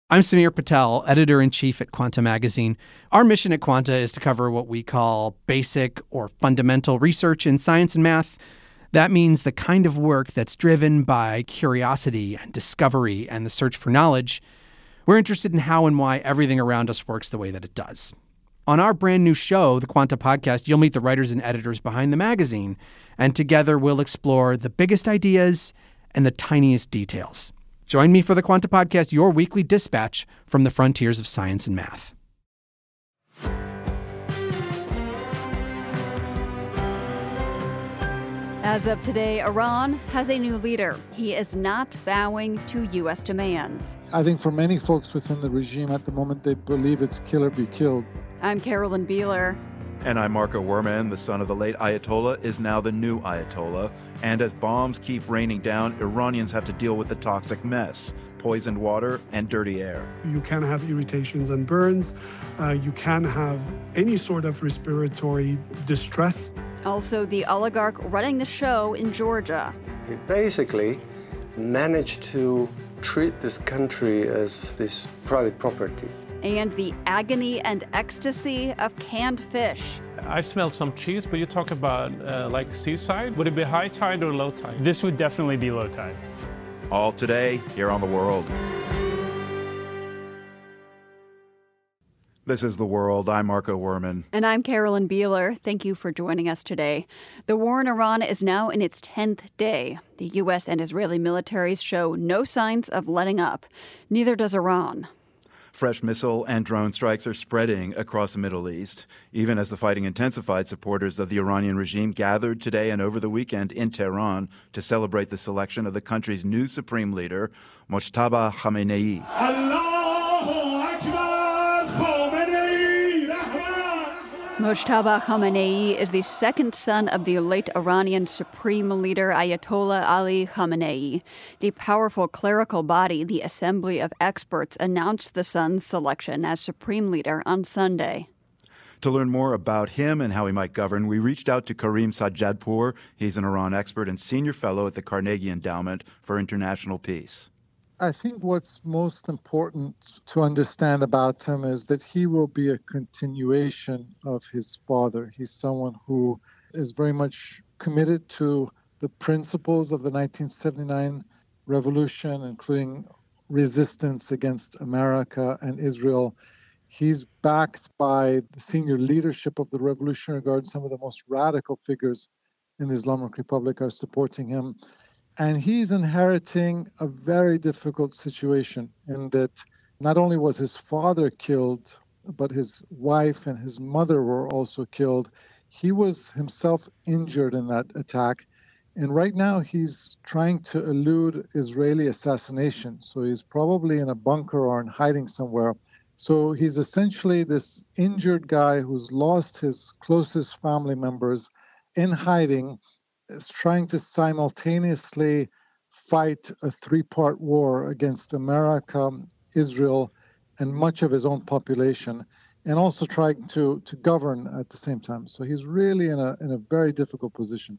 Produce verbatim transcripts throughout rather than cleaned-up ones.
I'm Samir Patel, editor-in-chief at Quanta Magazine. Our mission at Quanta is to cover what we call basic or fundamental research in science and math. That means the kind of work that's driven by curiosity and discovery and the search for knowledge. We're interested in how and why everything around us works the way that it does. On our brand new show, the Quanta Podcast, you'll meet the writers and editors behind the magazine, and together we'll explore the biggest ideas and the tiniest details. Join me for the Quanta Podcast, your weekly dispatch from the frontiers of science and math. As of today, Iran has a new leader. He is not bowing to U S demands. I think for many folks within the regime at the moment, they believe it's kill or be killed. I'm Carolyn Beeler. And I'm Marco Werman. The son of the late Ayatollah is now the new Ayatollah. And as bombs keep raining down, Iranians have to deal with the toxic mess, poisoned water and dirty air. You can have irritations and burns. Uh, you can have any sort of respiratory distress. Also, the oligarch running the show in Georgia. He basically managed to treat this country as this private property. And the agony and ecstasy of canned fish. I smelled some cheese, but you talk about uh, like seaside. Would it be high tide or low tide? This would definitely be low tide. All today, here on The World. This is The World. I'm Marco Werman. And I'm Carolyn Beeler. Thank you for joining us today. The war in Iran is now in its tenth day. The U S and Israeli militaries show no signs of letting up. Neither does Iran. Fresh missile and drone strikes are spreading across the Middle East. Even as the fighting intensified, supporters of the Iranian regime gathered today and over the weekend in Tehran to celebrate the selection of the country's new supreme leader, Mojtaba Khamenei. Allahu Akbar, Khamenei Rahman. Mojtaba Khamenei is the second son of the late Iranian supreme leader Ayatollah Ali Khamenei. The powerful clerical body, the Assembly of Experts, announced the son's selection as supreme leader on Sunday. To learn more about him and how he might govern, we reached out to Karim Sajjadpour. He's an Iran expert and senior fellow at the Carnegie Endowment for International Peace. I think what's most important to understand about him is that he will be a continuation of his father. He's someone who is very much committed to the principles of the nineteen seventy-nine revolution, including resistance against America and Israel. He's backed by the senior leadership of the Revolutionary Guard. Some of the most radical figures in the Islamic Republic are supporting him. And he's inheriting a very difficult situation in that not only was his father killed, but his wife and his mother were also killed. He was himself injured in that attack. And right now he's trying to elude Israeli assassination. So he's probably in a bunker or in hiding somewhere. So he's essentially this injured guy who's lost his closest family members in hiding, is trying to simultaneously fight a three-part war against America, Israel, and much of his own population, and also trying to, to govern at the same time. So he's really in a in a very difficult position.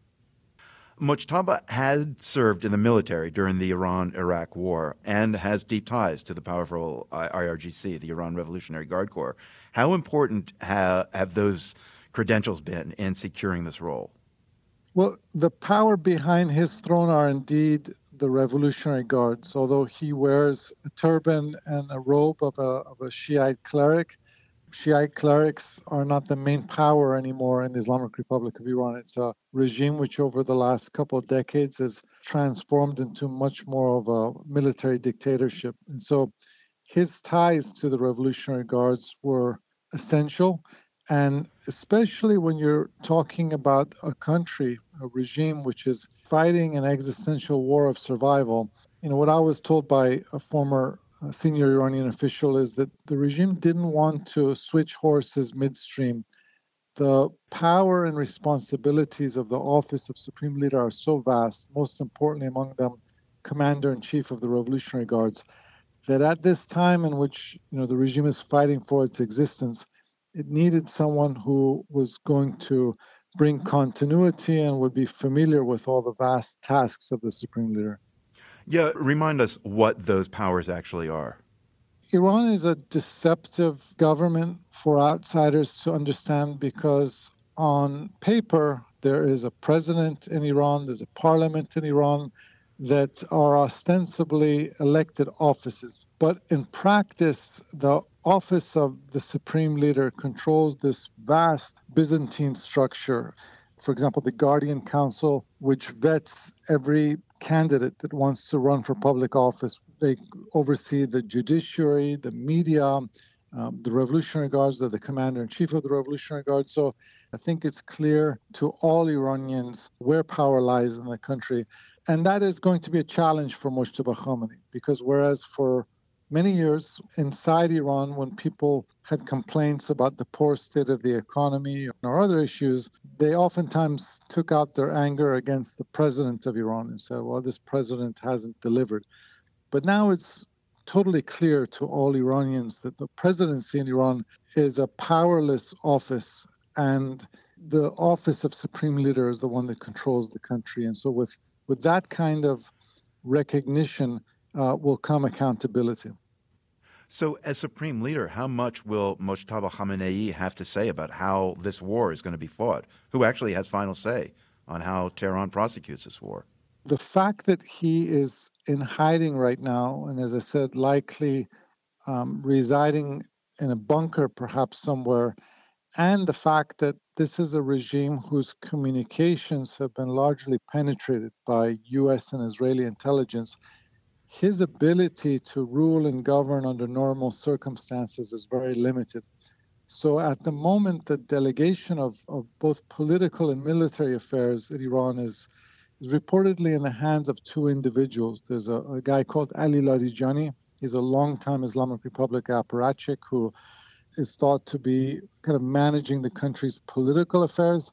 Mojtaba had served in the military during the Iran-Iraq War and has deep ties to the powerful I R G C, the Iran Revolutionary Guard Corps. How important ha- have those credentials been in securing this role? Well, the power behind his throne are indeed the Revolutionary Guards. Although he wears a turban and a robe of a, of a Shiite cleric, Shiite clerics are not the main power anymore in the Islamic Republic of Iran. It's a regime which over the last couple of decades has transformed into much more of a military dictatorship. And so his ties to the Revolutionary Guards were essential. And especially when you're talking about a country, a regime which is fighting an existential war of survival, you know, what I was told by a former uh, senior Iranian official is that the regime didn't want to switch horses midstream. The power and responsibilities of the office of Supreme Leader are so vast, most importantly among them, Commander-in-Chief of the Revolutionary Guards, that at this time in which, you know, the regime is fighting for its existence, it needed someone who was going to bring continuity and would be familiar with all the vast tasks of the Supreme Leader. Yeah, remind us what those powers actually are. Iran is a deceptive government for outsiders to understand because on paper, there is a president in Iran, there's a parliament in Iran that are ostensibly elected offices. But in practice, the office of the supreme leader controls this vast Byzantine structure. For example, the Guardian Council, which vets every candidate that wants to run for public office. They oversee the judiciary, the media, um, the Revolutionary Guards. They're the commander-in-chief of the Revolutionary Guards. So I think it's clear to all Iranians where power lies in the country. And that is going to be a challenge for Mojtaba Khamenei, because whereas for many years inside Iran, when people had complaints about the poor state of the economy or other issues, they oftentimes took out their anger against the president of Iran and said, well, this president hasn't delivered. But now it's totally clear to all Iranians that the presidency in Iran is a powerless office, and the office of supreme leader is the one that controls the country. And so with, with that kind of recognition uh, will come accountability. So as supreme leader, how much will Mojtaba Khamenei have to say about how this war is going to be fought? Who actually has final say on how Tehran prosecutes this war? The fact that he is in hiding right now, and as I said, likely um, residing in a bunker perhaps somewhere, and the fact that this is a regime whose communications have been largely penetrated by U S and Israeli intelligence, his ability to rule and govern under normal circumstances is very limited. So at the moment, the delegation of, of both political and military affairs in Iran is, is reportedly in the hands of two individuals. There's a, a guy called Ali Larijani. He's a longtime Islamic Republic apparatchik who is thought to be kind of managing the country's political affairs.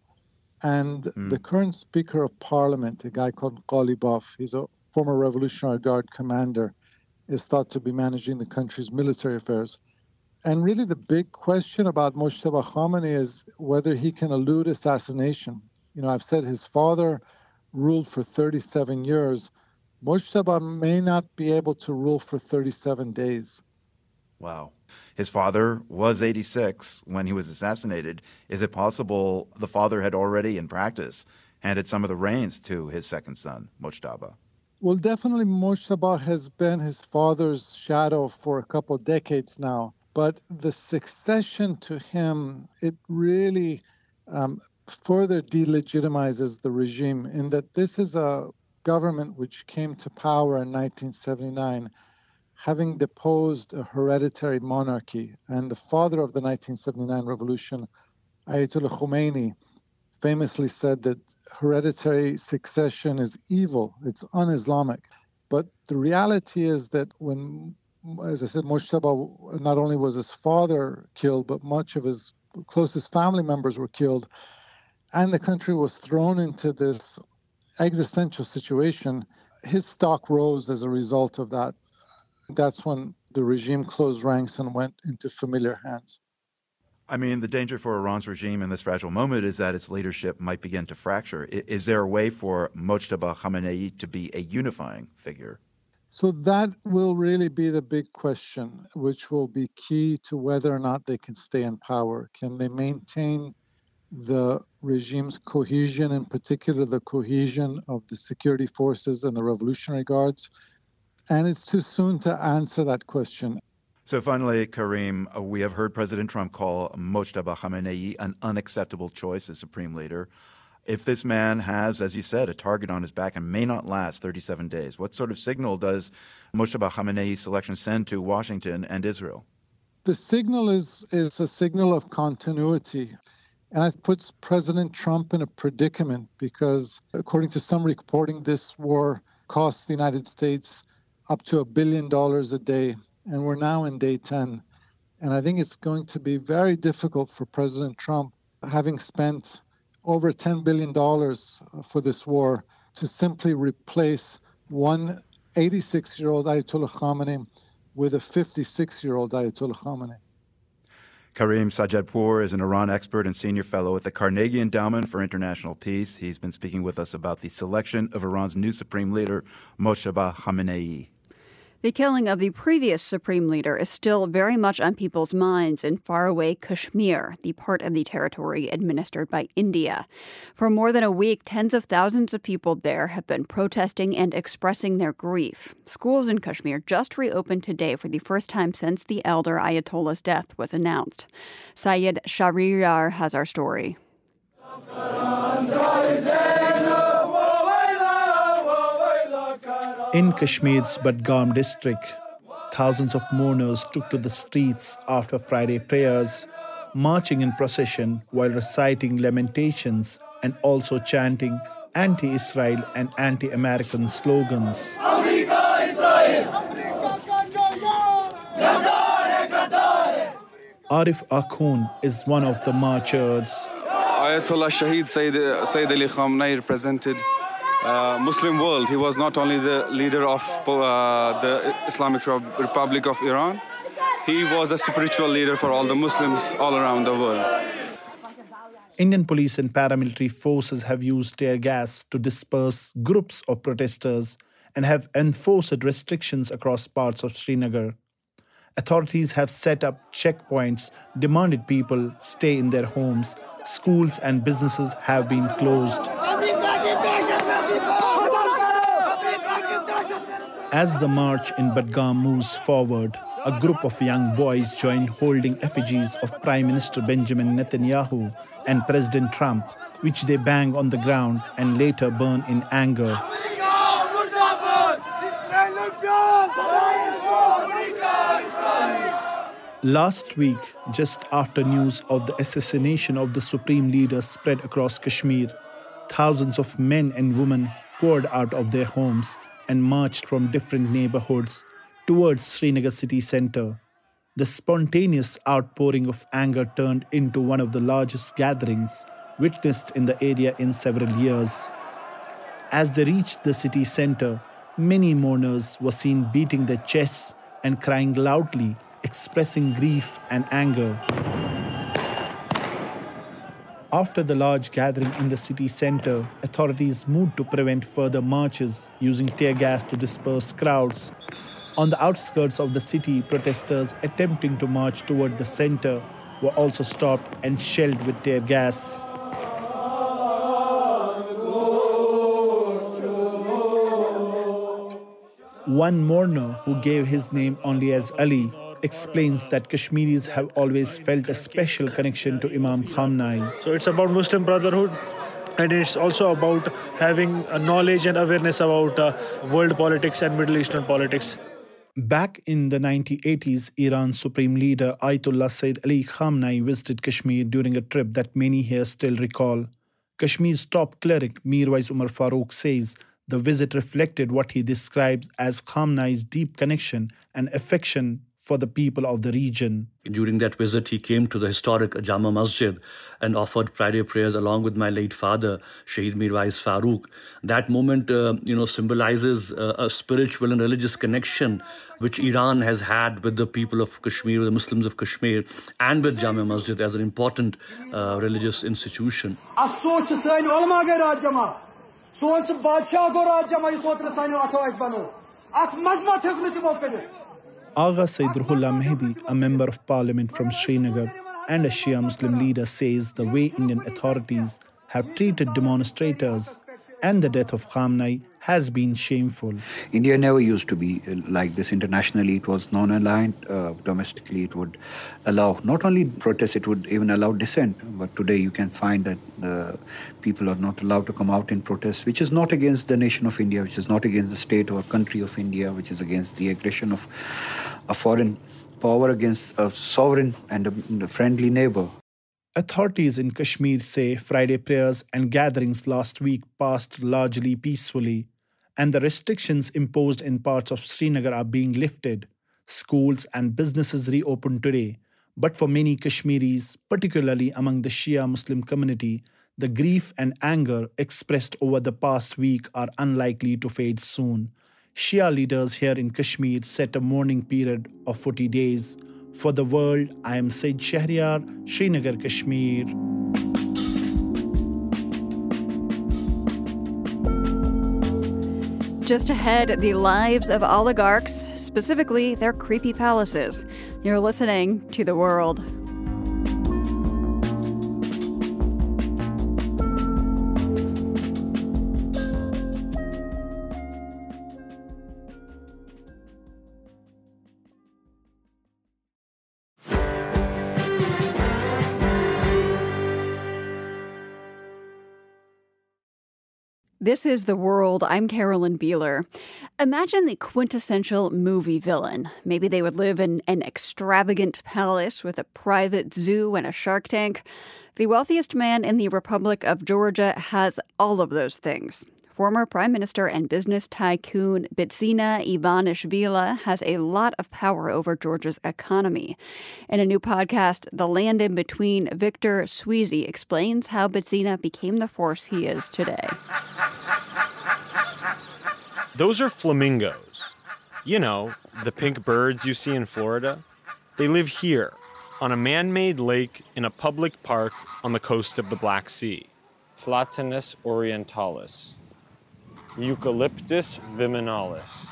And mm. the current Speaker of Parliament, a guy called Ghalibaf, he's a former Revolutionary Guard commander, is thought to be managing the country's military affairs. And really the big question about Mojtaba Khamenei is whether he can elude assassination. You know, I've said his father ruled for thirty-seven years. Mojtaba may not be able to rule for thirty-seven days. Wow. His father was eighty-six when he was assassinated. Is it possible the father had already, in practice, handed some of the reins to his second son, Mojtaba? Well, definitely Mojtaba has been his father's shadow for a couple of decades now. But the succession to him, it really um, further delegitimizes the regime in that this is a government which came to power in nineteen seventy-nine, having deposed a hereditary monarchy. And the father of the nineteen seventy-nine revolution, Ayatollah Khomeini, famously said that hereditary succession is evil, it's un-Islamic. But the reality is that when, as I said, Mojtaba, not only was his father killed, but much of his closest family members were killed, and the country was thrown into this existential situation, his stock rose as a result of that. That's when the regime closed ranks and went into familiar hands. I mean, the danger for Iran's regime in this fragile moment is that its leadership might begin to fracture. Is there a way for Mojtaba Khamenei to be a unifying figure? So that will really be the big question, which will be key to whether or not they can stay in power. Can they maintain the regime's cohesion, in particular the cohesion of the security forces and the Revolutionary Guards? And it's too soon to answer that question. So finally, Karim, uh, we have heard President Trump call Mojtaba Khamenei an unacceptable choice as supreme leader. If this man has, as you said, a target on his back and may not last thirty-seven days, what sort of signal does Mojtaba Khamenei's selection send to Washington and Israel? The signal is, is a signal of continuity. And it puts President Trump in a predicament because, according to some reporting, this war cost the United States up to a billion dollars a day. And we're now in day ten. And I think it's going to be very difficult for President Trump, having spent over ten billion dollars for this war, to simply replace one eighty-six-year-old Ayatollah Khamenei with a fifty-six-year-old Ayatollah Khamenei. Karim Sajadpour is an Iran expert and senior fellow at the Carnegie Endowment for International Peace. He's been speaking with us about the selection of Iran's new supreme leader, Mojtaba Khamenei. The killing of the previous supreme leader is still very much on people's minds in faraway Kashmir, the part of the territory administered by India. For more than a week, tens of thousands of people there have been protesting and expressing their grief. Schools in Kashmir just reopened today for the first time since the elder Ayatollah's death was announced. Syed Shahryar has our story. In Kashmir's Budgam district, thousands of mourners took to the streets after Friday prayers, marching in procession while reciting lamentations and also chanting anti-Israel and anti-American slogans. Arif Akhund is one of the marchers. Ayatollah Shahid Sayyid, Sayyid Ali Khamenei represented Uh, Muslim world. He was not only the leader of uh, the Islamic Republic of Iran, he was a spiritual leader for all the Muslims all around the world. Indian police and paramilitary forces have used tear gas to disperse groups of protesters and have enforced restrictions across parts of Srinagar. Authorities have set up checkpoints, demanded people stay in their homes. Schools and businesses have been closed. As the march in Budgam moves forward, a group of young boys joined holding effigies of Prime Minister Benjamin Netanyahu and President Trump, which they bang on the ground and later burn in anger. Last week, just after news of the assassination of the supreme leader spread across Kashmir, thousands of men and women poured out of their homes and marched from different neighborhoods towards Srinagar city center. The spontaneous outpouring of anger turned into one of the largest gatherings witnessed in the area in several years. As they reached the city center, many mourners were seen beating their chests and crying loudly, expressing grief and anger. After the large gathering in the city center, authorities moved to prevent further marches, using tear gas to disperse crowds. On the outskirts of the city, protesters attempting to march toward the center were also stopped and shelled with tear gas. One mourner, who gave his name only as Ali, explains that Kashmiris have always felt a special connection to Imam Khamenei. So it's about Muslim brotherhood, and it's also about having a knowledge and awareness about uh, world politics and Middle Eastern politics. Back in the nineteen eighties, Iran's supreme leader Ayatollah Sayyid Ali Khamenei visited Kashmir during a trip that many here still recall. Kashmir's top cleric Mirwais Umar Farooq says the visit reflected what he describes as Khamenei's deep connection and affection for the people of the region. During that visit, he came to the historic Jama Masjid and offered Friday prayers along with my late father, Shaheed Mirwais Farooq. That moment, uh, you know, symbolizes uh, a spiritual and religious connection which Iran has had with the people of Kashmir, the Muslims of Kashmir, and with Jama Masjid as an important uh, religious institution. Agha Sayyid Ruhullah Mehdi, a member of parliament from Srinagar and a Shia Muslim leader, says the way Indian authorities have treated demonstrators and the death of Khamenei has been shameful. India never used to be like this internationally. It was non-aligned. Uh, domestically, it would allow not only protests, it would even allow dissent. But today you can find that uh, people are not allowed to come out in protest, which is not against the nation of India, which is not against the state or country of India, which is against the aggression of a foreign power against a sovereign and a friendly neighbor. Authorities in Kashmir say Friday prayers and gatherings last week passed largely peacefully, and the restrictions imposed in parts of Srinagar are being lifted. Schools and businesses reopened today. But for many Kashmiris, particularly among the Shia Muslim community, the grief and anger expressed over the past week are unlikely to fade soon. Shia leaders here in Kashmir set a mourning period of forty days. For the world, I am Syed Shahryar, Srinagar, Kashmir. Just ahead, the lives of oligarchs specifically their creepy palaces. You're listening to The World. This is The World. I'm Carolyn Beeler. Imagine the quintessential movie villain. Maybe they would live in an extravagant palace with a private zoo and a shark tank. The wealthiest man in the Republic of Georgia has all of those things. Former Prime Minister and business tycoon Bidzina Ivanishvili has a lot of power over Georgia's economy. In a new podcast, The Land in Between, Victor Sweezy explains how Bidzina became the force he is today. Those are flamingos. You know, the pink birds you see in Florida. They live here, on a man-made lake in a public park on the coast of the Black Sea. Platanus orientalis. Eucalyptus viminalis,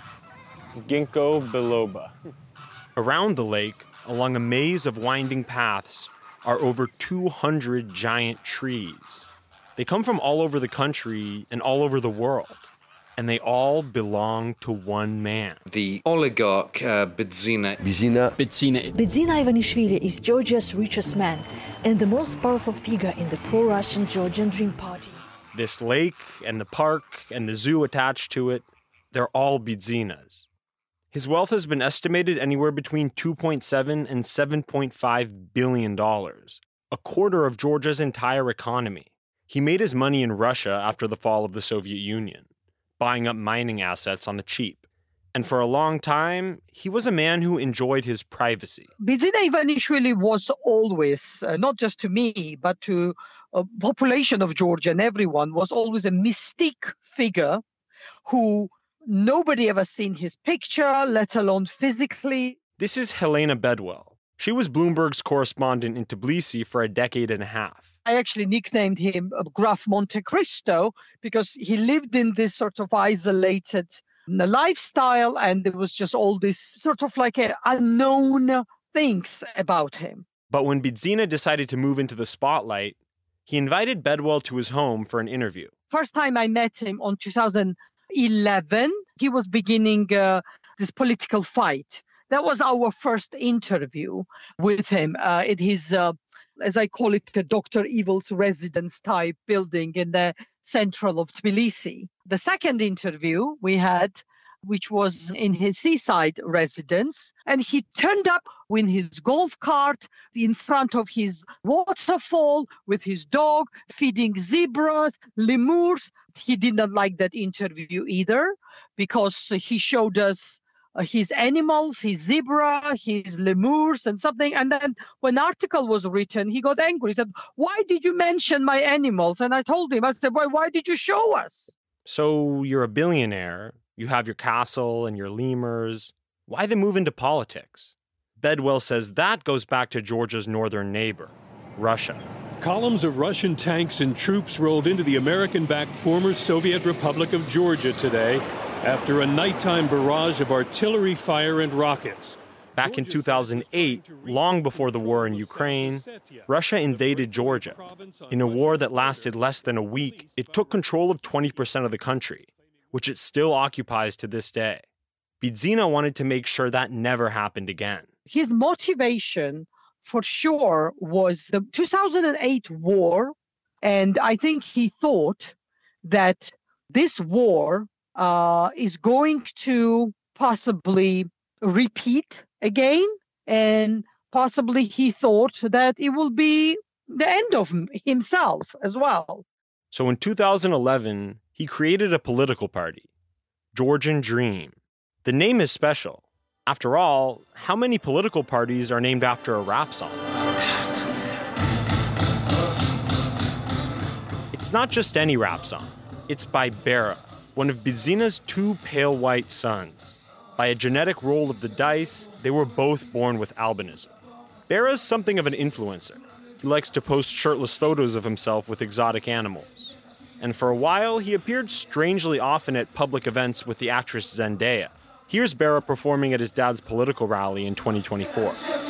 Ginkgo biloba. Around the lake, along a maze of winding paths, are over two hundred giant trees. They come from all over the country and all over the world, and they all belong to one man. The oligarch uh, Bidzina. Bidzina. Bidzina. Bidzina Ivanishvili is Georgia's richest man and the most powerful figure in the pro-Russian Georgian Dream Party. This lake and the park and the zoo attached to it, they're all Bidzina's. His wealth has been estimated anywhere between two point seven and seven point five billion dollars, a quarter of Georgia's entire economy. He made his money in Russia after the fall of the Soviet Union, buying up mining assets on the cheap. And for a long time, he was a man who enjoyed his privacy. Bidzina Ivanishvili was always, uh, not just to me, but to a population of Georgia and everyone, was always a mystique figure who nobody ever seen his picture, let alone physically. This is Helena Bedwell. She was Bloomberg's correspondent in Tbilisi for a decade and a half. I actually nicknamed him Graf Monte Cristo because he lived in this sort of isolated lifestyle, and there was just all this sort of like a unknown things about him. But when Bidzina decided to move into the spotlight, he invited Bedwell to his home for an interview. First time I met him on two thousand eleven, he was beginning uh, this political fight. That was our first interview with him uh, in his, uh, as I call it, the Doctor Evil's residence type building in the central of Tbilisi. The second interview we had, which was in his seaside residence, and he turned up with his golf cart in front of his waterfall with his dog, feeding zebras, lemurs. He didn't like that interview either because he showed us his animals, his zebra, his lemurs and something. And then when the article was written, he got angry. He said, "Why did you mention my animals?" And I told him, I said, "Why, why did you show us?" So you're a billionaire. You have your castle and your lemurs. Why the move into politics? Bedwell says that goes back to Georgia's northern neighbor, Russia. Columns of Russian tanks and troops rolled into the American-backed former Soviet Republic of Georgia today after a nighttime barrage of artillery fire and rockets. Back in two thousand eight, long before the war in Ukraine, Russia invaded Georgia. In a war that lasted less than a week, it took control of twenty percent of the country, which it still occupies to this day. Bidzina wanted to make sure that never happened again. His motivation, for sure, was the two thousand eight war, and I think he thought that this war uh, is going to possibly repeat again, and possibly he thought that it will be the end of himself as well. So in two thousand eleven, he created a political party, Georgian Dream. The name is special. After all, how many political parties are named after a rap song? It's not just any rap song. It's by Bera, one of Bidzina's two pale white sons. By a genetic roll of the dice, they were both born with albinism. Bera's something of an influencer. He likes to post shirtless photos of himself with exotic animals. And for a while, he appeared strangely often at public events with the actress Zendaya. Here's Bera performing at his dad's political rally in twenty twenty-four.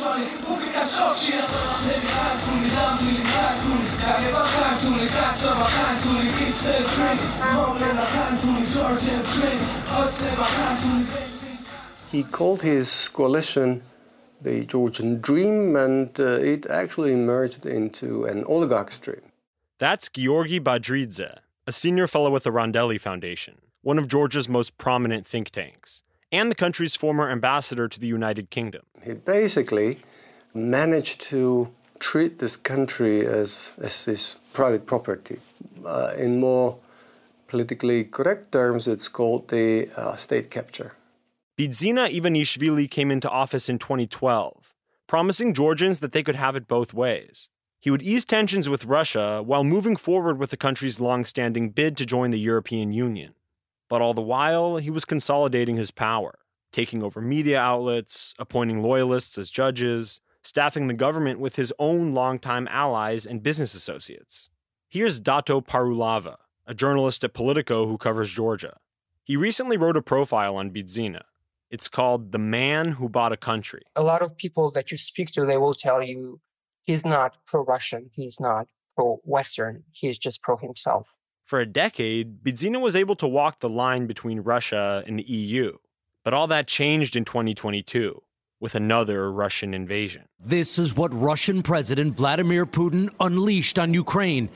He called his coalition the Georgian Dream, and uh, it actually emerged into an oligarch's dream. That's Georgi Badridze, a senior fellow with the Rondelli Foundation, one of Georgia's most prominent think tanks, and the country's former ambassador to the United Kingdom. He basically managed to treat this country as, as his private property. Uh, in more politically correct terms, it's called the uh, state capture. Bidzina Ivanishvili came into office in twenty twelve, promising Georgians that they could have it both ways. He would ease tensions with Russia while moving forward with the country's long-standing bid to join the European Union. But all the while, he was consolidating his power, taking over media outlets, appointing loyalists as judges, staffing the government with his own longtime allies and business associates. Here's Dato Parulava, a journalist at Politico who covers Georgia. He recently wrote a profile on Bidzina. It's called The Man Who Bought a Country. A lot of people that you speak to, they will tell you he's not pro-Russian, he's not pro-Western, he's just pro-himself. For a decade, Bidzina was able to walk the line between Russia and the E U. But all that changed in twenty twenty-two, with another Russian invasion. This is what Russian President Vladimir Putin unleashed on Ukraine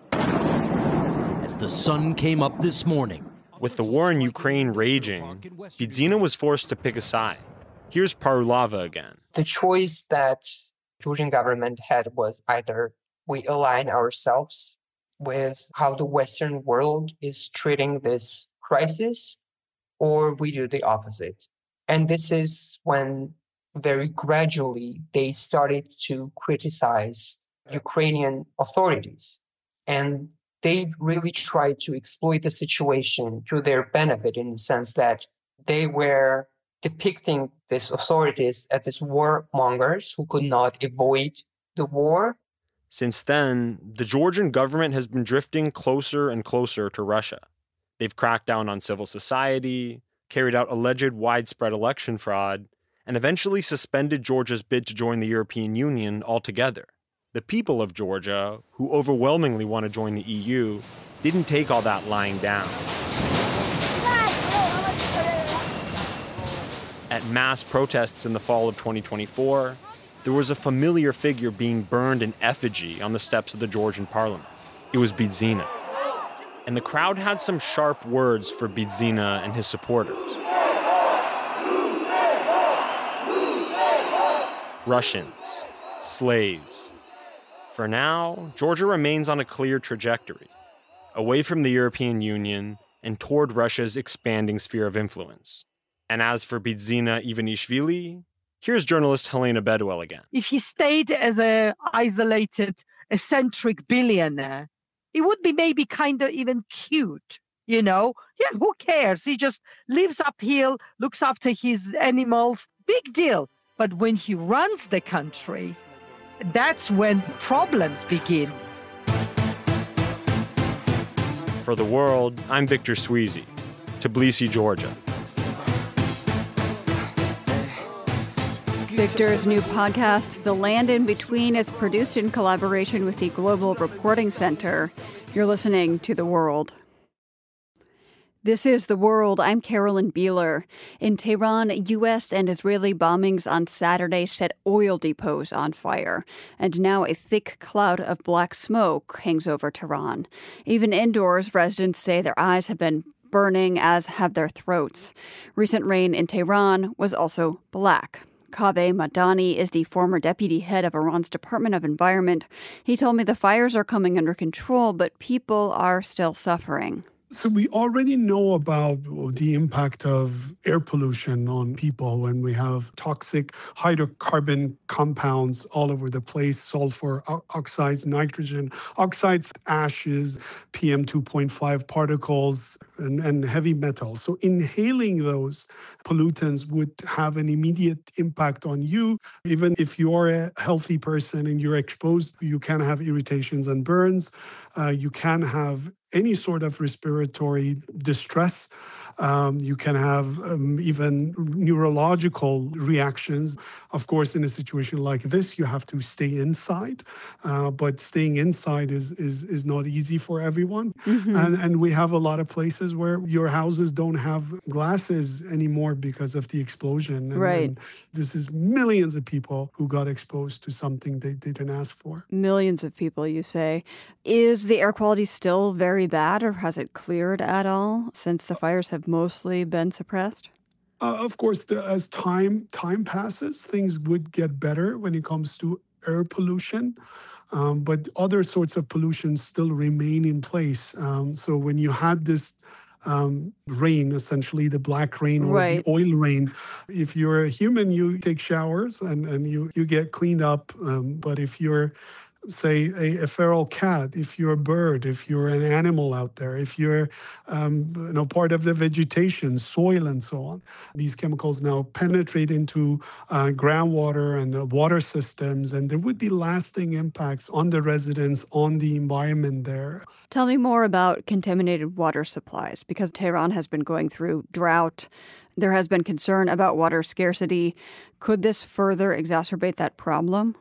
as the sun came up this morning. With the war in Ukraine raging, Bidzina was forced to pick a side. Here's Parulava again. The choice that Georgian government had was either we align ourselves with how the Western world is treating this crisis, or we do the opposite. And this is when very gradually they started to criticize Ukrainian authorities. And they really tried to exploit the situation to their benefit in the sense that they were depicting these authorities as these warmongers who could not avoid the war. Since then, the Georgian government has been drifting closer and closer to Russia. They've cracked down on civil society, carried out alleged widespread election fraud, and eventually suspended Georgia's bid to join the European Union altogether. The people of Georgia, who overwhelmingly want to join the E U, didn't take all that lying down. At mass protests in the fall of twenty twenty-four, there was a familiar figure being burned in effigy on the steps of the Georgian parliament. It was Bidzina. And the crowd had some sharp words for Bidzina and his supporters. Russians, slaves. For now, Georgia remains on a clear trajectory, away from the European Union and toward Russia's expanding sphere of influence. And as for Bidzina Ivanishvili, here's journalist Helena Bedwell again. If he stayed as an isolated, eccentric billionaire, it would be maybe kind of even cute, you know? Yeah, who cares? He just lives uphill, looks after his animals, big deal. But when he runs the country, that's when problems begin. For The World, I'm Victor Sweezy, Tbilisi, Georgia. Victor's new podcast, The Land in Between, is produced in collaboration with the Global Reporting Center. You're listening to The World. This is The World. I'm Carolyn Beeler. In Tehran, U S and Israeli bombings on Saturday set oil depots on fire. And now a thick cloud of black smoke hangs over Tehran. Even indoors, residents say their eyes have been burning, as have their throats. Recent rain in Tehran was also black. Kaveh Madani is the former deputy head of Iran's Department of Environment. He told me the fires are coming under control, but people are still suffering. So we already know about the impact of air pollution on people when we have toxic hydrocarbon compounds all over the place, sulfur oxides, nitrogen oxides, ashes, P M two point five particles, and, and heavy metals. So inhaling those pollutants would have an immediate impact on you. Even if you are a healthy person and you're exposed, you can have irritations and burns. Uh, you can have any sort of respiratory distress. Um, you can have um, even neurological reactions. Of course, in a situation like this, you have to stay inside, uh, but staying inside is is is not easy for everyone. Mm-hmm. And and we have a lot of places where your houses don't have glasses anymore because of the explosion. And, right. And this is millions of people who got exposed to something they, they didn't ask for. Millions of people, you say. Is the air quality still very bad, or has it cleared at all since the fires have mostly been suppressed? Uh, of course, the, as time time passes, things would get better when it comes to air pollution. Um, but other sorts of pollution still remain in place. Um, so when you had this um, rain, essentially the black rain or right. the oil rain, if you're a human, you take showers and, and you, you get cleaned up. Um, but if you're say a, a feral cat, if you're a bird, if you're an animal out there, if you're um, you know, part of the vegetation, soil and so on, these chemicals now penetrate into uh, groundwater and uh, water systems, and there would be lasting impacts on the residents, on the environment there. Tell me more about contaminated water supplies, because Tehran has been going through drought. There has been concern about water scarcity. Could this further exacerbate that problem?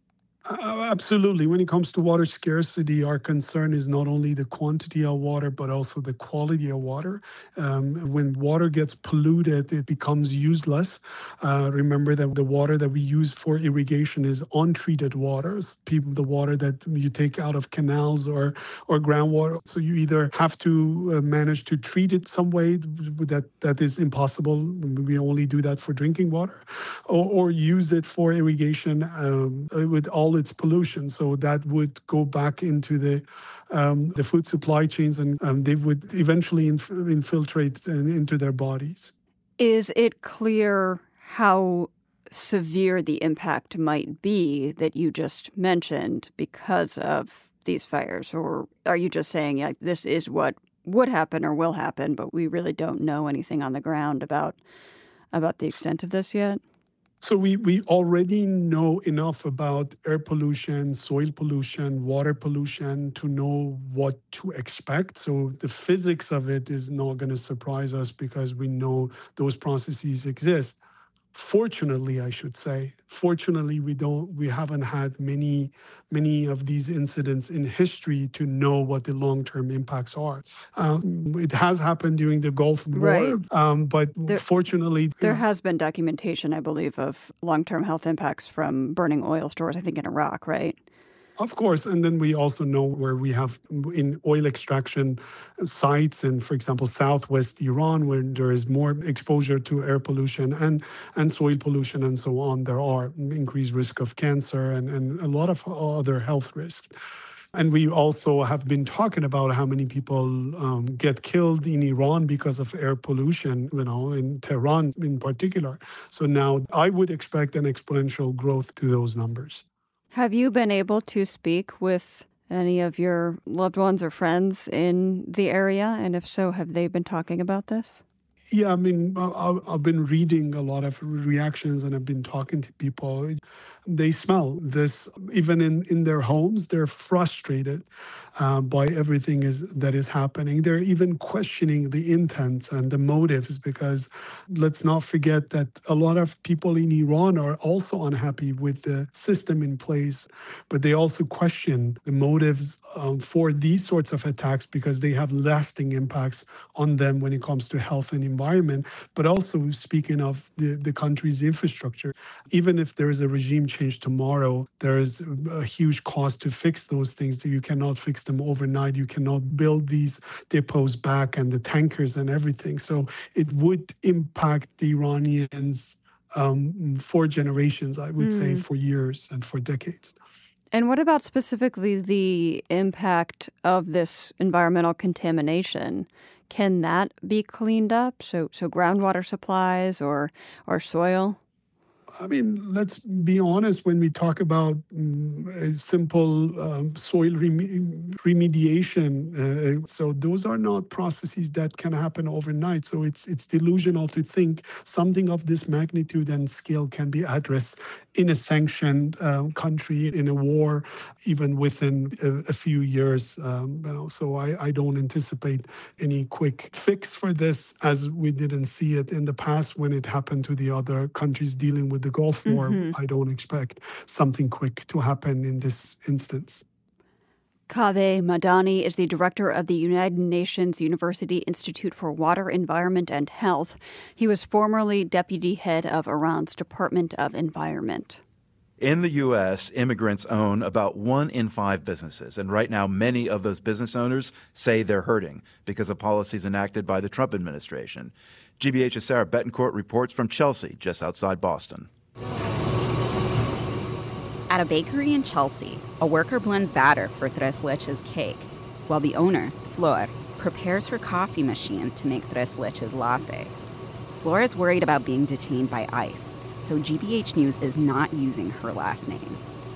Uh, absolutely. When it comes to water scarcity, our concern is not only the quantity of water, but also the quality of water. Um, when water gets polluted, it becomes useless. Uh, remember that the water that we use for irrigation is untreated waters, people, the water that you take out of canals or, or groundwater. So you either have to uh, manage to treat it some way that, that is impossible. We only do that for drinking water, or, or use it for irrigation um, with all its pollution. So that would go back into the um, the food supply chains, and um, they would eventually inf- infiltrate into their bodies. Is it clear how severe the impact might be that you just mentioned because of these fires? Or are you just saying, yeah, this is what would happen or will happen, but we really don't know anything on the ground about about the extent of this yet? So we, we already know enough about air pollution, soil pollution, water pollution to know what to expect. So the physics of it is not going to surprise us because we know those processes exist. Fortunately, I should say, fortunately, we don't, we haven't had many, many of these incidents in history to know what the long-term impacts are. Um, it has happened during the Gulf War, right. um, but there, fortunately, there has been documentation, I believe, of long-term health impacts from burning oil stores, I think in Iraq, right? Of course. And then we also know where we have in oil extraction sites in, for example, southwest Iran, where there is more exposure to air pollution and, and soil pollution and so on. There are increased risk of cancer and, and a lot of other health risks. And we also have been talking about how many people um, get killed in Iran because of air pollution, you know, in Tehran in particular. So now I would expect an exponential growth to those numbers. Have you been able to speak with any of your loved ones or friends in the area? And if so, have they been talking about this? Yeah, I mean, I've been reading a lot of reactions and I've been talking to people. They smell this, even in, in their homes. They're frustrated uh, by everything is that is happening. They're even questioning the intents and the motives, because let's not forget that a lot of people in Iran are also unhappy with the system in place, but they also question the motives um, for these sorts of attacks because they have lasting impacts on them when it comes to health and environment, but also speaking of the, the country's infrastructure. Even if there is a regime change tomorrow, there is a huge cost to fix those things. You cannot fix them overnight. You cannot build these depots back and the tankers and everything. So it would impact the Iranians um, for generations, I would mm. say, for years and for decades. And what about specifically the impact of this environmental contamination? Can that be cleaned up? So, so groundwater supplies or or soil? I mean, let's be honest when we talk about um, a simple um, soil rem- remediation. Uh, so those are not processes that can happen overnight. So it's it's delusional to think something of this magnitude and scale can be addressed in a sanctioned uh, country, in a war, even within a, a few years. Um, you know, so I, I don't anticipate any quick fix for this, as we didn't see it in the past when it happened to the other countries dealing with the Gulf War. Mm-hmm. I don't expect something quick to happen in this instance. Kaveh Madani is the director of the United Nations University Institute for Water, Environment, and Health. He was formerly deputy head of Iran's Department of Environment. In the U S, immigrants own about one in five businesses. And right now, many of those business owners say they're hurting because of policies enacted by the Trump administration. G B H's Sarah Betancourt reports from Chelsea, just outside Boston. At a bakery in Chelsea, a worker blends batter for Tres Leches cake, while the owner, Flor, prepares her coffee machine to make Tres Leches lattes. Flor is worried about being detained by ICE, so G B H News is not using her last name.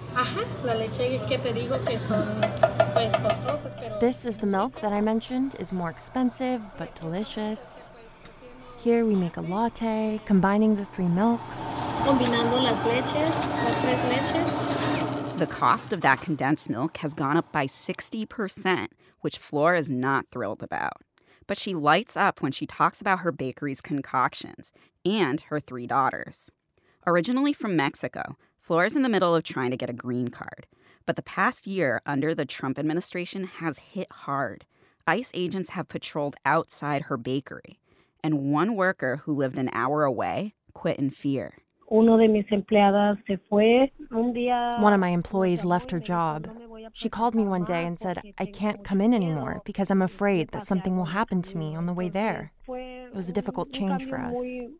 This is the milk that I mentioned is more expensive but delicious. Here we make a latte, combining the three milks. Combinando las leches, las tres leches. The cost of that condensed milk has gone up by sixty percent, which Flor is not thrilled about. But she lights up when she talks about her bakery's concoctions and her three daughters. Originally from Mexico, Flor is in the middle of trying to get a green card. But the past year under the Trump administration has hit hard. ICE agents have patrolled outside her bakery. And one worker who lived an hour away quit in fear. One of my employees left her job. She called me one day and said, I can't come in anymore because I'm afraid that something will happen to me on the way there. It was a difficult change for us.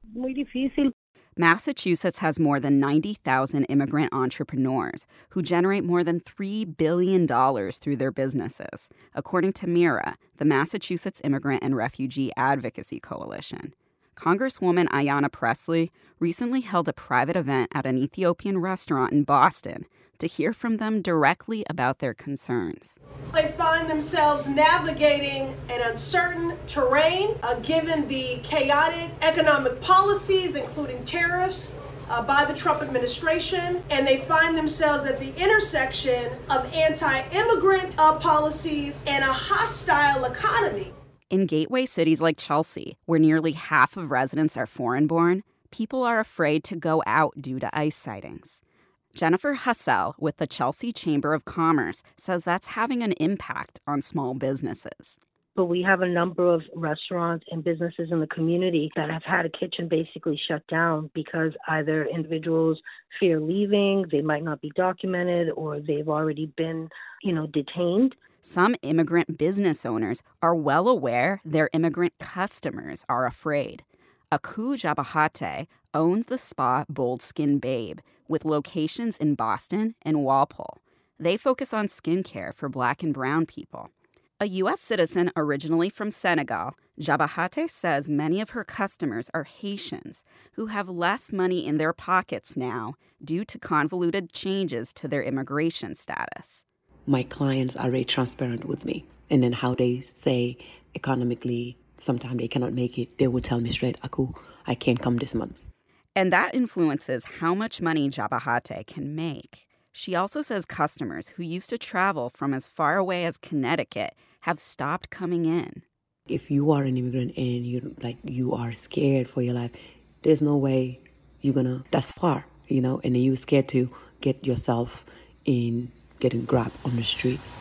Massachusetts has more than ninety thousand immigrant entrepreneurs who generate more than three billion dollars through their businesses, according to MIRA, the Massachusetts Immigrant and Refugee Advocacy Coalition. Congresswoman Ayanna Pressley recently held a private event at an Ethiopian restaurant in Boston to hear from them directly about their concerns. They find themselves navigating an uncertain terrain, uh, given the chaotic economic policies, including tariffs, uh, by the Trump administration, and they find themselves at the intersection of anti-immigrant uh, policies and a hostile economy. In gateway cities like Chelsea, where nearly half of residents are foreign-born, people are afraid to go out due to ICE sightings. Jennifer Hassell with the Chelsea Chamber of Commerce says that's having an impact on small businesses. But we have a number of restaurants and businesses in the community that have had a kitchen basically shut down because either individuals fear leaving, they might not be documented, or they've already been, you know, detained. Some immigrant business owners are well aware their immigrant customers are afraid. Aku Jabahate owns the spa Bold Skin Babe, with locations in Boston and Walpole. They focus on skincare for Black and brown people. A U S citizen originally from Senegal, Jabahate says many of her customers are Haitians who have less money in their pockets now due to convoluted changes to their immigration status. My clients are very transparent with me. And then how they say economically, sometimes they cannot make it, they will tell me straight, Aku, I can't come this month. And that influences how much money Jabahate can make. She also says customers who used to travel from as far away as Connecticut have stopped coming in. If you are an immigrant and you like you are scared for your life, there's no way you're gonna, that's far, you know, and then you're scared to get yourself in getting grabbed on the streets.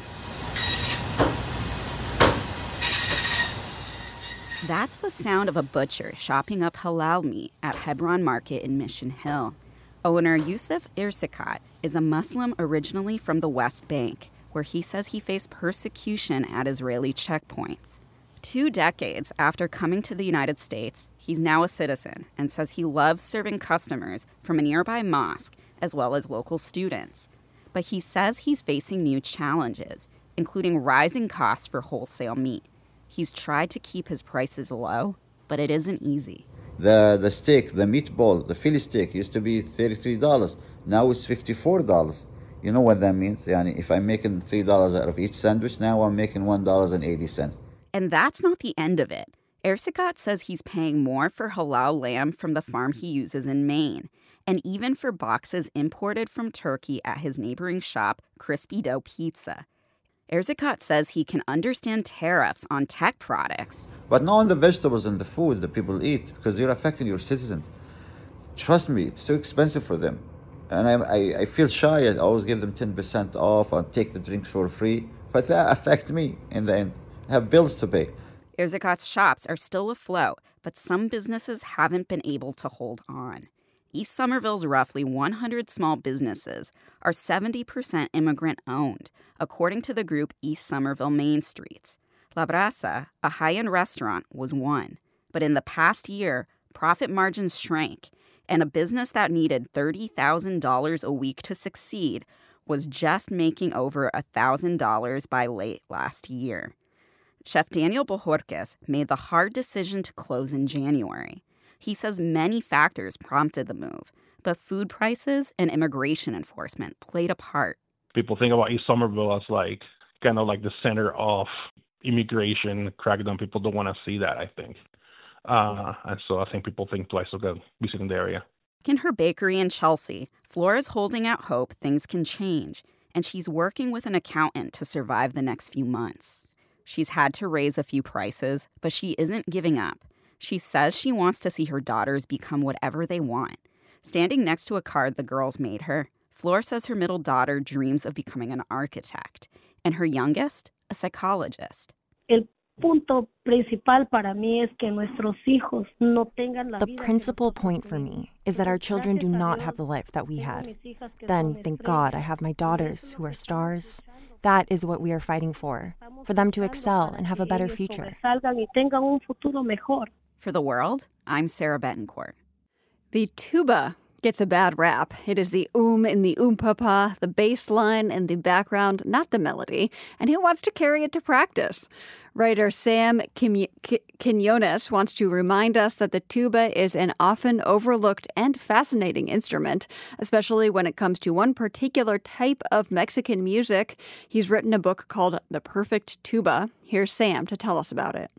That's the sound of a butcher shopping up halal meat at Hebron Market in Mission Hill. Owner Yusuf Irsikat is a Muslim originally from the West Bank, where he says he faced persecution at Israeli checkpoints. Two decades after coming to the United States, he's now a citizen and says he loves serving customers from a nearby mosque as well as local students. But he says he's facing new challenges, including rising costs for wholesale meat. He's tried to keep his prices low, but it isn't easy. The the steak, the meatball, the Philly steak used to be thirty-three dollars. Now it's fifty-four dollars. You know what that means? Yani if I'm making three dollars out of each sandwich, now I'm making one dollar and eighty cents. And that's not the end of it. Ersicat says he's paying more for halal lamb from the farm he uses in Maine, and even for boxes imported from Turkey at his neighboring shop, Crispy Dough Pizza. Ersicat says he can understand tariffs on tech products. But not on the vegetables and the food that people eat, because you're affecting your citizens. Trust me, it's too expensive for them. And I, I, I feel shy. I always give them ten percent off and take the drinks for free. But that affects me in the end. I have bills to pay. Erzicat's shops are still afloat, but some businesses haven't been able to hold on. East Somerville's roughly one hundred small businesses are seventy percent immigrant-owned, according to the group East Somerville Main Streets. La Brasa, a high-end restaurant, was one. But in the past year, profit margins shrank, and a business that needed thirty thousand dollars a week to succeed was just making over one thousand dollars by late last year. Chef Daniel Bojorquez made the hard decision to close in January. He says many factors prompted the move, but food prices and immigration enforcement played a part. People think about East Somerville as like kind of like the center of immigration crackdown. People don't want to see that, I think. Uh, and so I think people think twice about visiting the area. In her bakery in Chelsea, Flora's holding out hope things can change, and she's working with an accountant to survive the next few months. She's had to raise a few prices, but she isn't giving up. She says she wants to see her daughters become whatever they want. Standing next to a card the girls made her, Flora says her middle daughter dreams of becoming an architect, and her youngest, a psychologist. El punto principal para mí es que nuestros hijos no tengan la The vida principal point for me is that our children do not have the life that we had. Then, thank God, I have my daughters who are stars. That is what we are fighting for, for them to excel and have a better future. For The World, I'm Sarah Betancourt. The tuba gets a bad rap. It is the oom in the oom-papa, the bass line in the background, not the melody. And who wants to carry it to practice? Writer Sam Kim- Quinones wants to remind us that the tuba is an often overlooked and fascinating instrument, especially when it comes to one particular type of Mexican music. He's written a book called The Perfect Tuba. Here's Sam to tell us about it.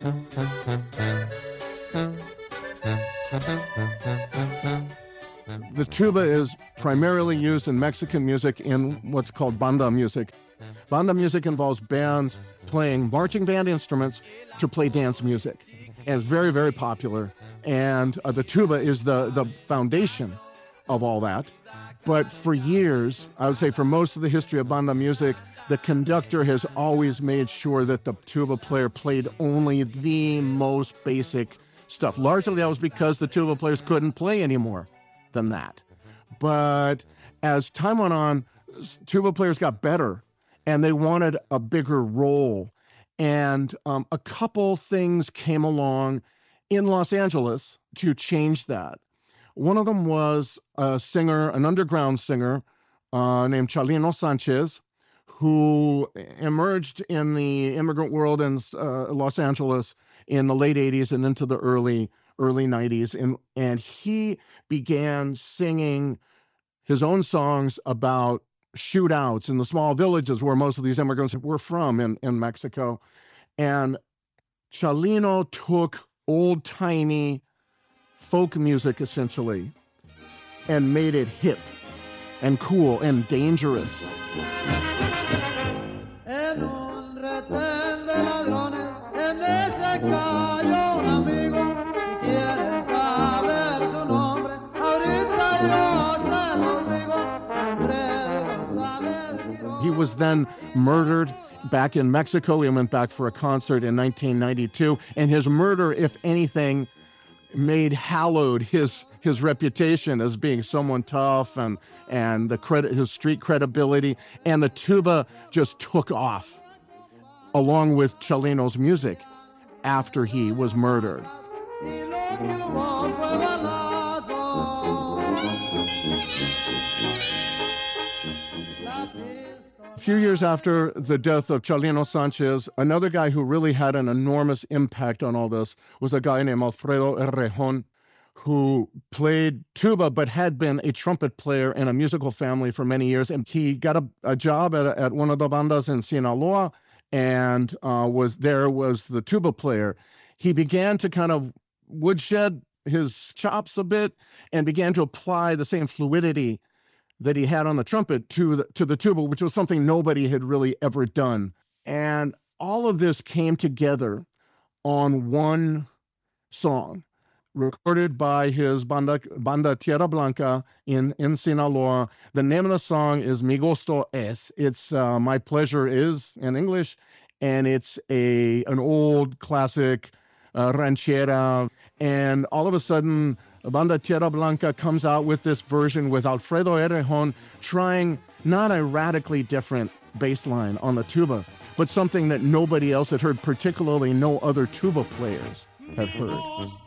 The tuba is primarily used in Mexican music in what's called banda music. Banda music involves bands playing marching band instruments to play dance music. And it's very, very popular. And uh, the tuba is the, the foundation of all that. But for years, I would say for most of the history of banda music, the conductor has always made sure that the tuba player played only the most basic stuff. Largely that was because the tuba players couldn't play anymore than that. But as time went on, tuba players got better and they wanted a bigger role. And um, a couple things came along in Los Angeles to change that. One of them was a singer, an underground singer uh, named Chalino Sanchez, who emerged in the immigrant world in uh, Los Angeles in the late eighties and into the early early nineties. And, and he began singing his own songs about shootouts in the small villages where most of these immigrants were from in, in Mexico. And Chalino took old-timey folk music, essentially, and made it hip and cool and dangerous. En un retén de ladrones, en ese cayó un amigo. Si quieren saber su nombre, ahorita yo se los digo. Andrés González Quirós. He was then murdered back in Mexico. He went back for a concert in nineteen ninety-two, and his murder, if anything, made hallowed his his reputation as being someone tough and and the credit his street credibility, and the tuba just took off along with Chalino's music after he was murdered. few years after the death of Chalino Sanchez, another guy who really had an enormous impact on all this was a guy named Alfredo Errejón, who played tuba but had been a trumpet player in a musical family for many years. And he got a, a job at, at one of the bandas in Sinaloa, and uh, was there was the tuba player. He began to kind of woodshed his chops a bit and began to apply the same fluidity that he had on the trumpet to the, to the tuba, which was something nobody had really ever done. And all of this came together on one song, recorded by his banda, banda Tierra Blanca in, in Sinaloa. The name of the song is Mi Gusto Es. It's uh, My Pleasure Is in English, and it's a an old classic uh, ranchera. And all of a sudden, Banda Tierra Blanca comes out with this version with Alfredo Errejón trying not a radically different bass line on the tuba, but something that nobody else had heard, particularly no other tuba players had heard.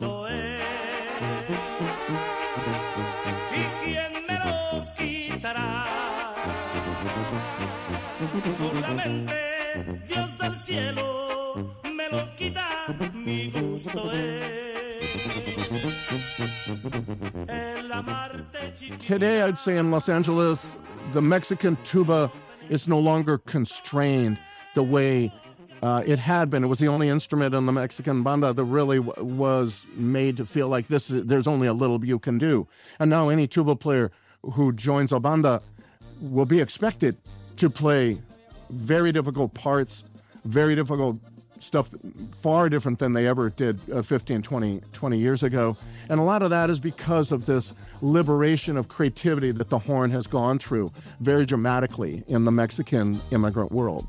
Today, I'd say in Los Angeles, the Mexican tuba is no longer constrained the way uh, it had been. It was the only instrument in the Mexican banda that really w- was made to feel like this. There's only a little you can do. And now any tuba player who joins a banda will be expected to play very difficult parts, very difficult stuff, far different than they ever did uh, fifteen, twenty, twenty years ago. And a lot of that is because of this liberation of creativity that the horn has gone through very dramatically in the Mexican immigrant world.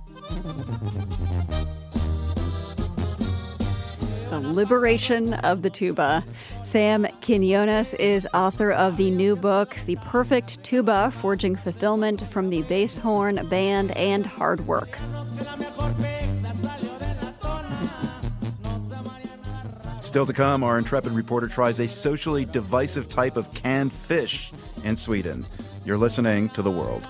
The liberation of the tuba. Sam Quinones is author of the new book, The Perfect Tuba, Forging Fulfillment from the Bass Horn, Band, and Hard Work. Still to come, our intrepid reporter tries a socially divisive type of canned fish in Sweden. You're listening to The World.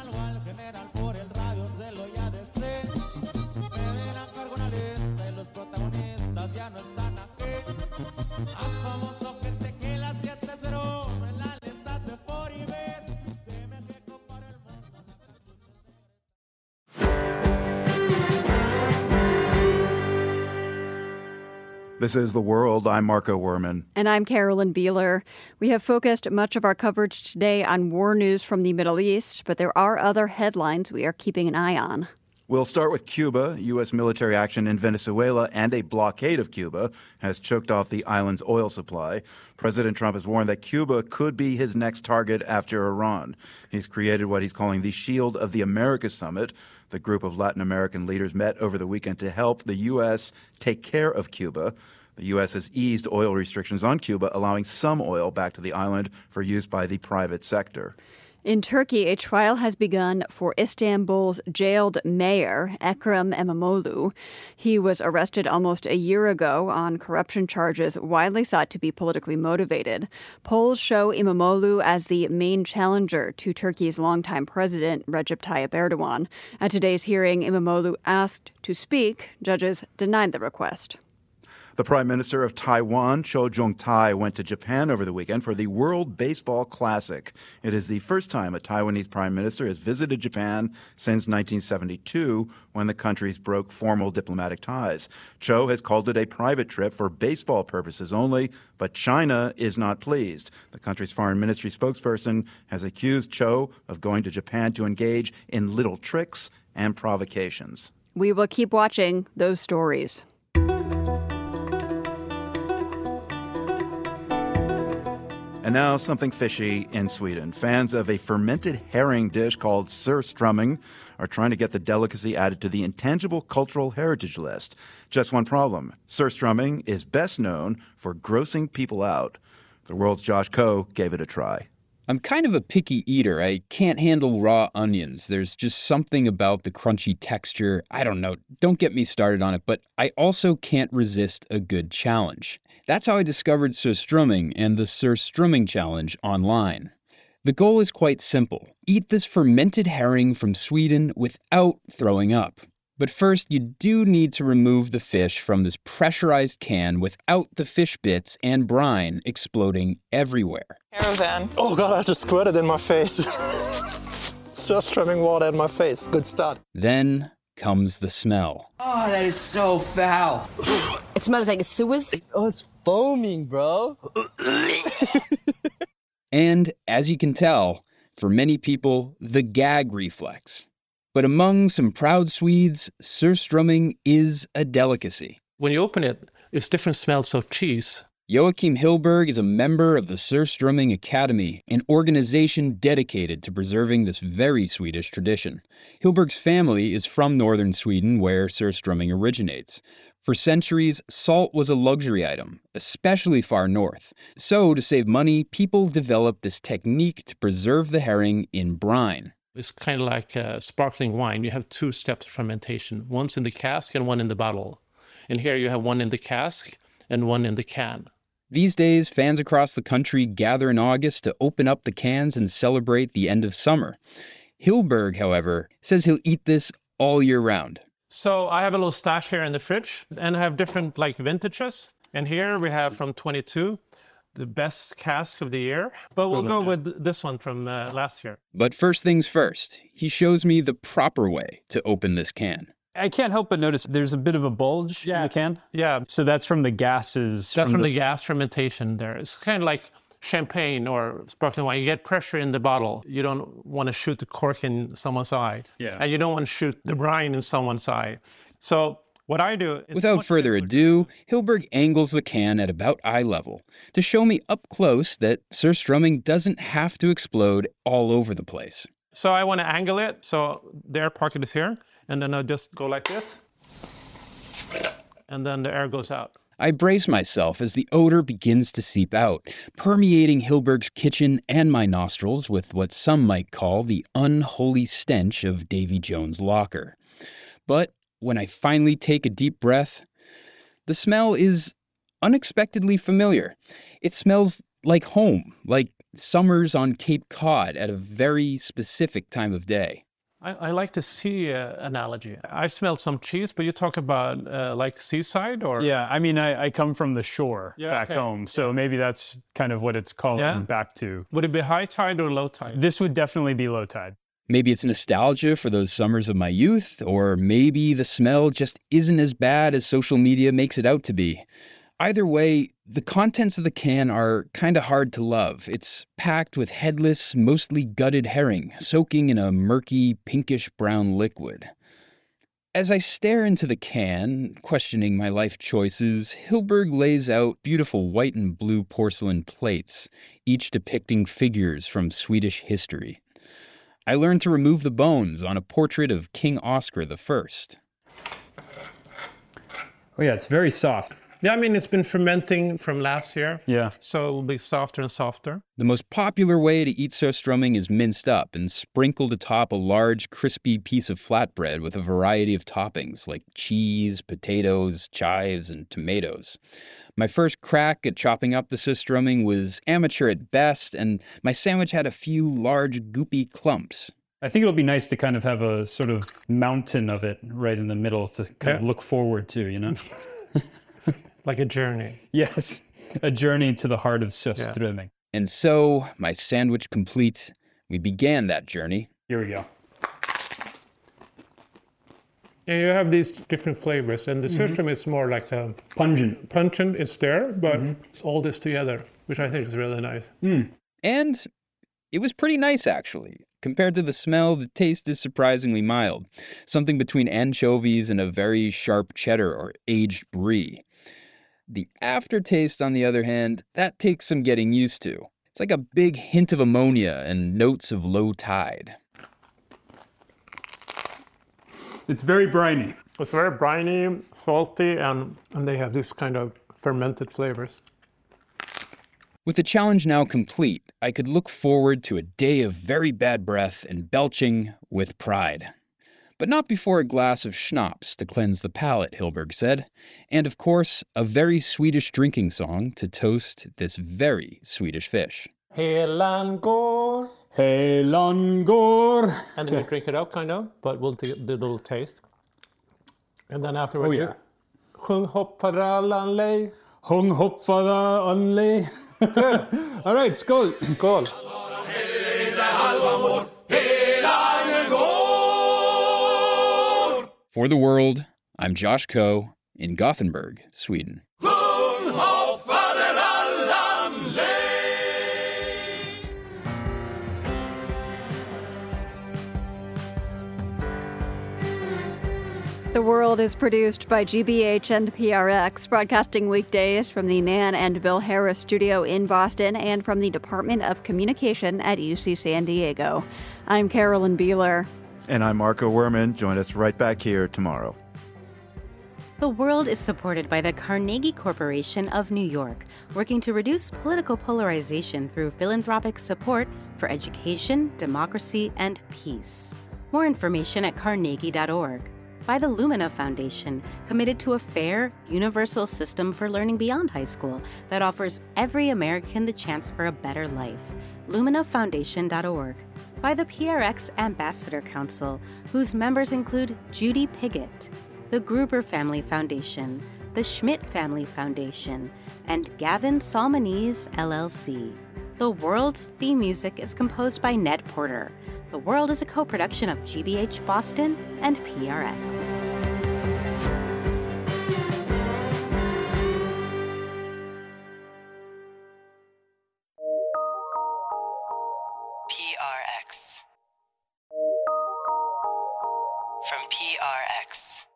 This is The World. I'm Marco Werman. And I'm Carolyn Beeler. We have focused much of our coverage today on war news from the Middle East, but there are other headlines we are keeping an eye on. We'll start with Cuba. U S military action in Venezuela and a blockade of Cuba has choked off the island's oil supply. President Trump has warned that Cuba could be his next target after Iran. He's created what he's calling the Shield of the Americas Summit. The group of Latin American leaders met over the weekend to help the U S take care of Cuba. The U S has eased oil restrictions on Cuba, allowing some oil back to the island for use by the private sector. In Turkey, a trial has begun for Istanbul's jailed mayor, Ekrem İmamoğlu. He was arrested almost a year ago on corruption charges widely thought to be politically motivated. Polls show İmamoğlu as the main challenger to Turkey's longtime president, Recep Tayyip Erdogan. At today's hearing, İmamoğlu asked to speak. Judges denied the request. The Prime Minister of Taiwan, Cho Jong-tai, went to Japan over the weekend for the World Baseball Classic. It is the first time a Taiwanese Prime Minister has visited Japan since nineteen seventy-two, when the countries broke formal diplomatic ties. Cho has called it a private trip for baseball purposes only, but China is not pleased. The country's foreign ministry spokesperson has accused Cho of going to Japan to engage in little tricks and provocations. We will keep watching those stories. And now something fishy in Sweden. Fans of a fermented herring dish called surströmming are trying to get the delicacy added to the intangible cultural heritage list. Just one problem. Surströmming is best known for grossing people out. The World's Josh Coe gave it a try. I'm kind of a picky eater. I can't handle raw onions. There's just something about the crunchy texture. I don't know. Don't get me started on it, but I also can't resist a good challenge. That's how I discovered surströmming and the surströmming challenge online. The goal is quite simple. Eat this fermented herring from Sweden without throwing up. But first, you do need to remove the fish from this pressurized can without the fish bits and brine exploding everywhere. Caravan. Oh God, I just squirted in my face. Surströmming water in my face. Good start. Then comes the smell. Oh, that is so foul. It smells like sewers. Oh, it's foaming, bro. And, as you can tell, for many people, the gag reflex. But among some proud Swedes, surströmming is a delicacy. When you open it, it's different smells of cheese. Joachim Hillberg is a member of the Surströmming Academy, an organization dedicated to preserving this very Swedish tradition. Hillberg's family is from northern Sweden, where surströmming originates. For centuries, salt was a luxury item, especially far north. So, to save money, people developed this technique to preserve the herring in brine. It's kind of like uh, sparkling wine. You have two steps of fermentation. One's in the cask and one in the bottle. And here you have one in the cask and one in the can. These days, fans across the country gather in August to open up the cans and celebrate the end of summer. Hillberg, however, says he'll eat this all year round. So I have a little stash here in the fridge, and I have different like vintages. And here we have from twenty-two, the best cask of the year. But we'll go with this one from uh, last year. But first things first, he shows me the proper way to open this can. I can't help but notice there's a bit of a bulge yeah. in the can. Yeah. So that's from the gases. That's from, from the... the gas fermentation there. It's kind of like champagne or sparkling wine. You get pressure in the bottle. You don't want to shoot the cork in someone's eye. Yeah. And you don't want to shoot the brine in someone's eye. So what I do... Without further ado, Hillberg angles the can at about eye level to show me up close that surströmming doesn't have to explode all over the place. So I want to angle it. So the air pocket is here. And then I'll just go like this. And then the air goes out. I brace myself as the odor begins to seep out, permeating Hillberg's kitchen and my nostrils with what some might call the unholy stench of Davy Jones' locker. But when I finally take a deep breath, the smell is unexpectedly familiar. It smells like home, like summers on Cape Cod at a very specific time of day. I, I like to see uh, analogy. I smelled some cheese, but you talk about uh, like seaside or? Yeah, I mean, I, I come from the shore yeah, back okay. home, so yeah. maybe that's kind of what it's calling yeah. back to. Would it be high tide or low tide? This would definitely be low tide. Maybe it's nostalgia for those summers of my youth, or maybe the smell just isn't as bad as social media makes it out to be. Either way, the contents of the can are kind of hard to love. It's packed with headless, mostly gutted herring, soaking in a murky, pinkish-brown liquid. As I stare into the can, questioning my life choices, Hillberg lays out beautiful white and blue porcelain plates, each depicting figures from Swedish history. I learned to remove the bones on a portrait of King Oscar the First. Oh yeah, it's very soft. Yeah, I mean, it's been fermenting from last year. Yeah. So it will be softer and softer. The most popular way to eat surströmming is minced up and sprinkled atop a large, crispy piece of flatbread with a variety of toppings like cheese, potatoes, chives, and tomatoes. My first crack at chopping up the surströmming was amateur at best, and my sandwich had a few large, goopy clumps. I think it'll be nice to kind of have a sort of mountain of it right in the middle to kind yeah. of look forward to, you know? Like a journey. Yes, a journey to the heart of surströmming. Yeah. And so, my sandwich complete, we began that journey. Here we go. And you have these different flavors, and the mm-hmm. surströmming is more like a... Pungent. Pungent, it's there, but mm-hmm. it's all this together, which I think is really nice. Mm. And it was pretty nice, actually. Compared to the smell, the taste is surprisingly mild. Something between anchovies and a very sharp cheddar or aged brie. The aftertaste, on the other hand, that takes some getting used to. It's like a big hint of ammonia and notes of low tide. It's very briny. It's very briny, salty, and, and they have this kind of fermented flavors. With the challenge now complete, I could look forward to a day of very bad breath and belching with pride. But not before a glass of schnapps to cleanse the palate, Hillberg said, and of course, a very Swedish drinking song to toast this very Swedish fish. Helan går Helangor. And then you drink it out, kind of, but we'll do the little taste. And then afterwards, oh, yeah. Hung hoppara lanley. Hung hoppara anley. Good. All right, skål. Skål. For the World, I'm Josh Coe in Gothenburg, Sweden. The World is produced by G B H and P R X, broadcasting weekdays from the Nan and Bill Harris studio in Boston and from the Department of Communication at U C San Diego. I'm Carolyn Beeler. And I'm Marco Werman. Join us right back here tomorrow. The World is supported by the Carnegie Corporation of New York, working to reduce political polarization through philanthropic support for education, democracy, and peace. More information at carnegie dot org. By the Lumina Foundation, committed to a fair, universal system for learning beyond high school that offers every American the chance for a better life. lumina foundation dot org. By the P R X Ambassador Council, whose members include Judy Piggott, the Gruber Family Foundation, the Schmidt Family Foundation, and Gavin Salmonese, L L C. The World's theme music is composed by Ned Porter. The World is a co-production of G B H Boston and P R X. P R X. From P R X.